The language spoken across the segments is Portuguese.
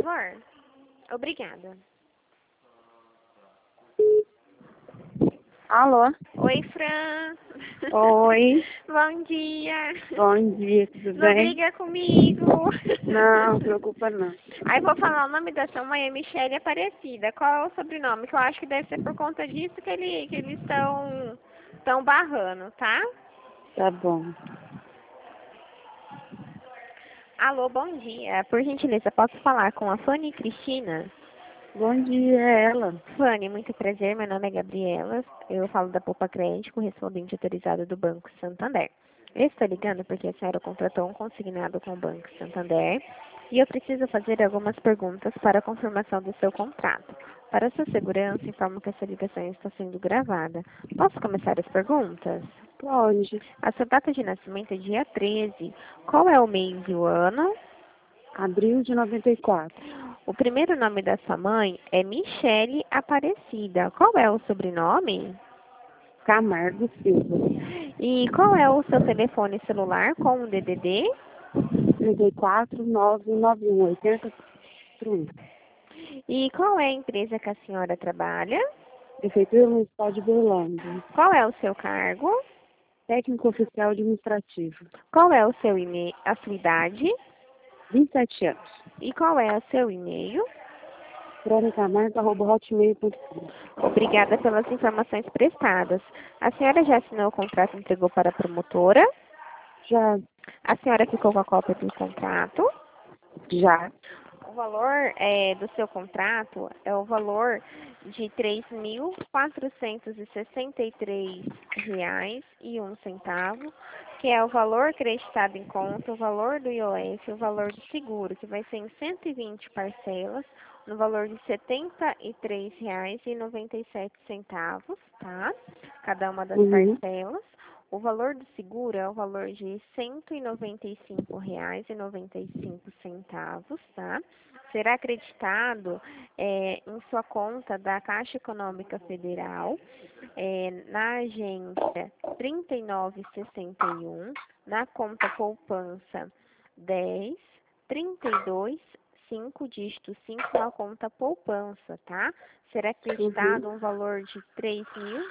favor? Obrigada. Alô? Oi, Fran. Oi. Bom dia. Bom dia, tudo Não bem? briga comigo. Não, não preocupa não. Aí vou falar o nome da sua mãe, é Michele Aparecida. Qual é o sobrenome? Que eu acho que deve ser por conta disso que eles estão barrando, tá? Tá bom. Alô, bom dia. Por gentileza, posso falar com a Fanny Cristina? Bom dia, é ela. Fanny, muito prazer. Meu nome é Gabriela. Eu falo da Poupa Crédito, correspondente autorizado do Banco Santander. Eu estou ligando porque a senhora contratou um consignado com o Banco Santander e eu preciso fazer algumas perguntas para a confirmação do seu contrato. Para sua segurança, informo que essa ligação está sendo gravada. Posso começar as perguntas? Pode. A sua data de nascimento é dia 13. Qual é o mês e o ano? Abril de 94. O primeiro nome da sua mãe é Michele Aparecida. Qual é o sobrenome? Camargo Silva. E qual é o seu telefone celular com o DDD? 34 991 80 1. E qual é a empresa que a senhora trabalha? Prefeitura Municipal de Berlândia. Qual é o seu cargo? Técnico Oficial Administrativo. Qual é o seu e-mail, a sua idade? 27 anos. E qual é o seu e-mail? cronicamargo@hotmail.com. Obrigada pelas informações prestadas. A senhora já assinou o contrato e entregou para a promotora? Já. A senhora ficou com a cópia do contrato? Já. O valor do seu contrato é o valor de R$ 3.463,01, que é o valor acreditado em conta, o valor do IOF, o valor do seguro, que vai ser em 120 parcelas, no valor de R$ 73,97, tá? Cada uma das parcelas. O valor do seguro é o valor de R$ 195,95, tá? Será acreditado em sua conta da Caixa Econômica Federal, na agência 3961, na conta poupança 10 32 5 dígito 5 na conta poupança, tá? Será acreditado um valor de R$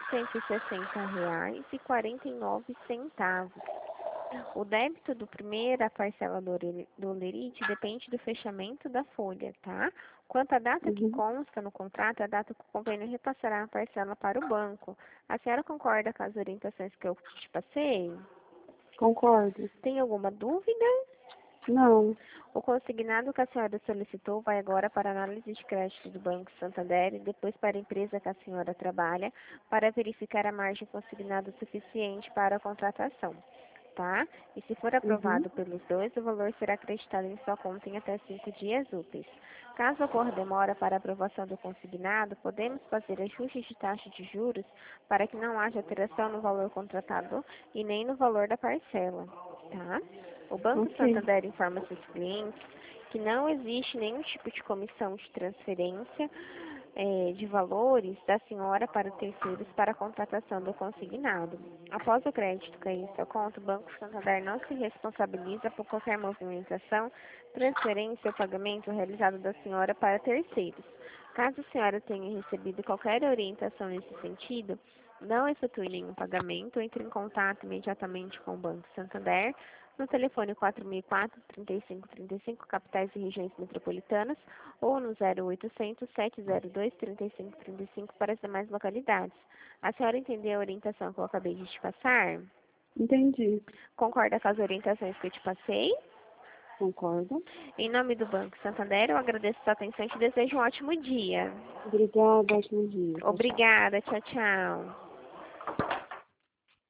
3.160,49. O débito do primeira parcela do lerite depende do fechamento da folha, tá? Quanto à data que consta no contrato, a data que o convênio repassará a parcela para o banco. A senhora concorda com as orientações que eu te passei? Concordo. Tem alguma dúvida? Não. O consignado que a senhora solicitou vai agora para a análise de crédito do Banco Santander e depois para a empresa que a senhora trabalha para verificar a margem consignada suficiente para a contratação, tá? E se for aprovado pelos dois, o valor será acreditado em sua conta em até 5 dias úteis. Caso ocorra demora para a aprovação do consignado, podemos fazer ajustes de taxa de juros para que não haja alteração no valor contratado e nem no valor da parcela, tá? O Banco Santander informa seus clientes que não existe nenhum tipo de comissão de transferência de valores da senhora para terceiros para a contratação do consignado. Após o crédito cair em sua conta, o Banco Santander não se responsabiliza por qualquer movimentação, transferência ou pagamento realizado da senhora para terceiros. Caso a senhora tenha recebido qualquer orientação nesse sentido, não efetue nenhum pagamento, entre em contato imediatamente com o Banco Santander no telefone 4004-3535, capitais e regiões metropolitanas, ou no 0800-702-3535 para as demais localidades. A senhora entendeu a orientação que eu acabei de te passar? Entendi. Concorda com as orientações que eu te passei? Concordo. Em nome do Banco Santander, eu agradeço a sua atenção e te desejo um ótimo dia. Obrigada, ótimo dia. Obrigada, tchau, tchau.